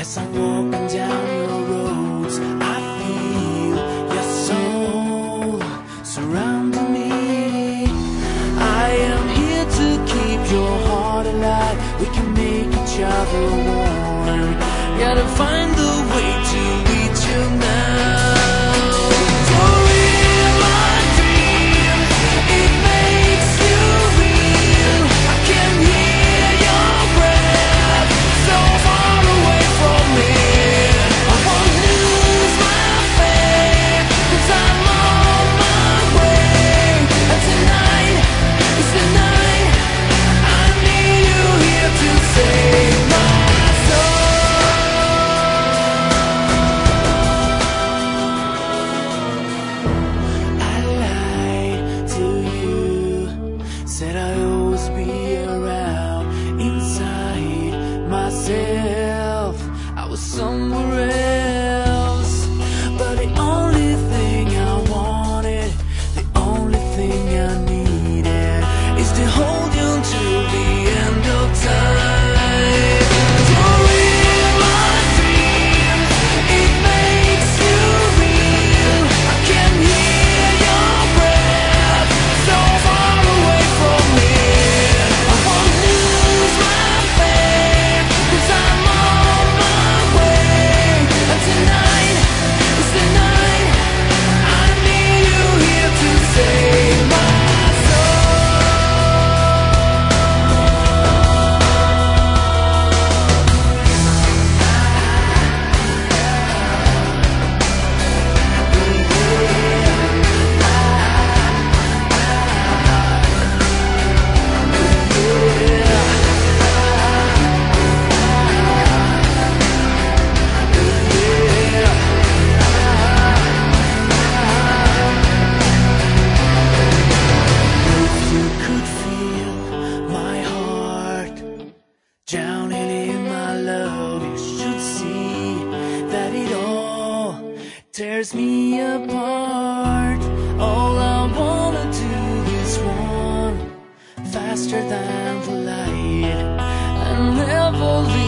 As I'm walking down your roads, I feel your soul surrounding me. I am here to keep your heart alive. We can make each other warm. Gotta find the way to reach you now. Said I'd always be around. Inside myself, I was somewhere else. But the only thing I wanted, the only thing I needed, is to hold you until the end of time. Drowning in my love, you should see that it all tears me apart. All I wanna do is run faster than the light and never leave.